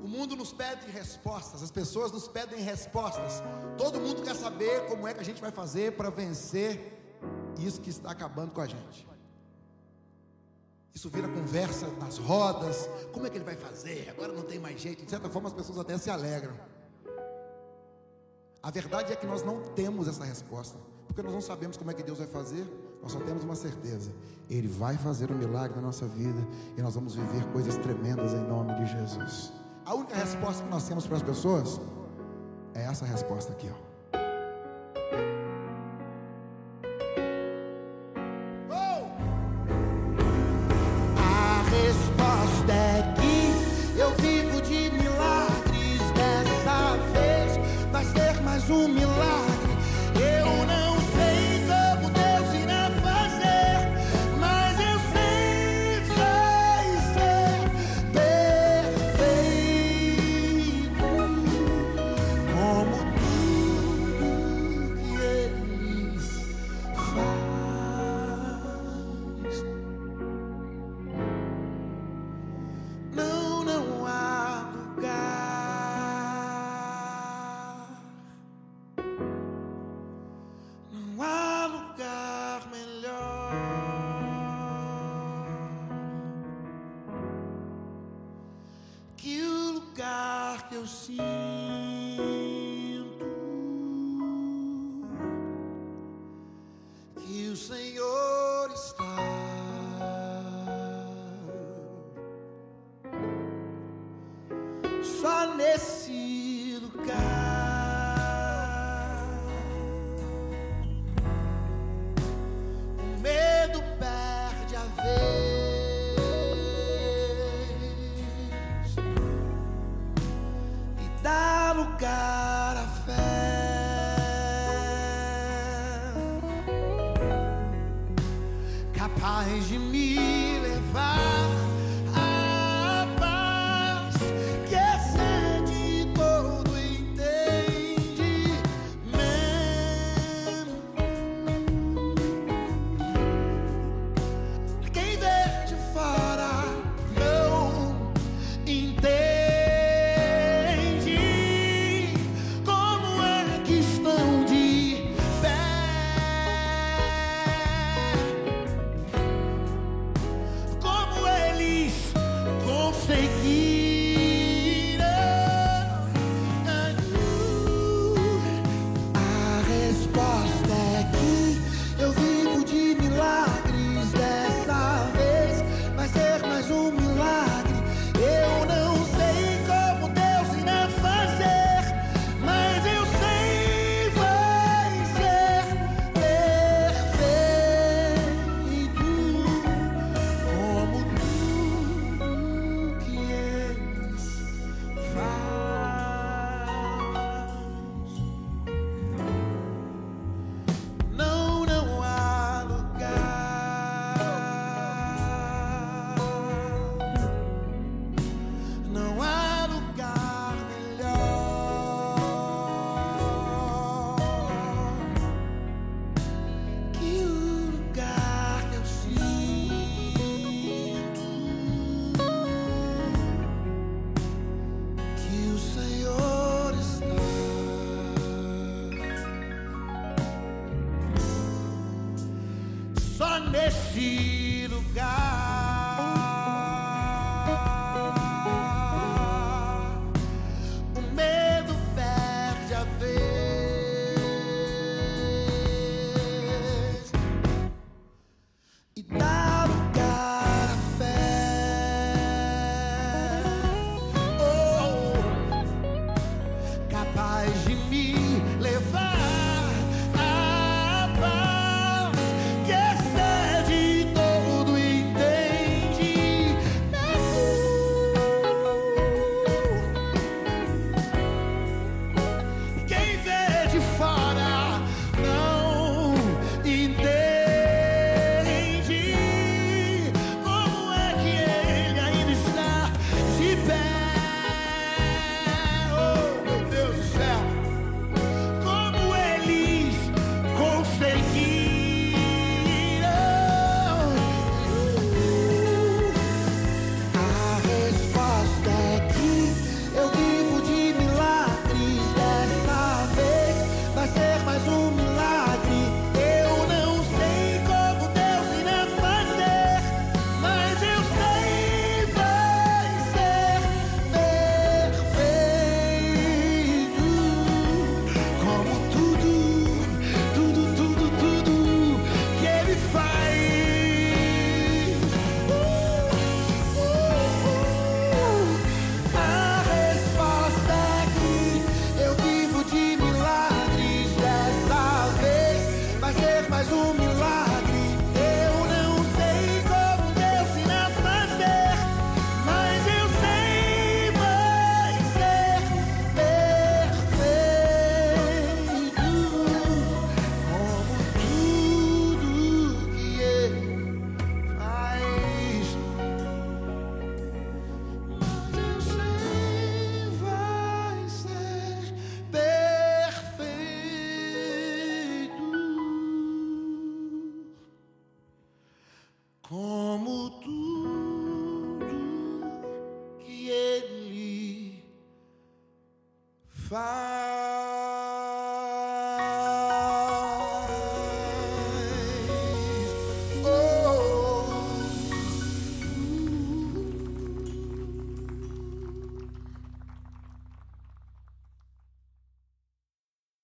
O mundo nos pede respostas, as pessoas nos pedem respostas. Todo mundo quer saber como é que a gente vai fazer para vencer isso que está acabando com a gente. Isso vira conversa nas rodas. Como é que ele vai fazer? Agora não tem mais jeito. De certa forma as pessoas até se alegram. A verdade é que nós não temos essa resposta, porque nós não sabemos como é que Deus vai fazer. Nós só temos uma certeza: Ele vai fazer um milagre na nossa vida, e nós vamos viver coisas tremendas em nome de Jesus. A única resposta que nós temos para as pessoas é essa resposta aqui, ó. A resposta é que eu vivo de milagres. Dessa vez vai ser mais um milagre. Eu não sei como Deus irá fazer, mas eu sei vai ser perfeito, como tudo que Ele faz. Não há lugar, não há lugar melhor que o lugar que eu sinto que o Senhor está. Só nesse lugar o medo perde a vez e dá lugar à fé, capaz de me levar à paz que excede todo entendimento. Quem vê de fora não entende como é que estão de pé, como eles conseguiram. A resposta é que eu vivo de milagres. Dessa vez vai ser mais um milagre. Eu não sei como Deus irá fazer, mas eu sei vai ser perfeito, como tudo que Ele faz. Não há lugar, não há lugar melhor que o lugar que eu sinto que o Senhor está. Só nesse lugar o medo perde a vez e dá lugar à fé, capaz de me levar à paz que excede todo como tudo que Ele faz.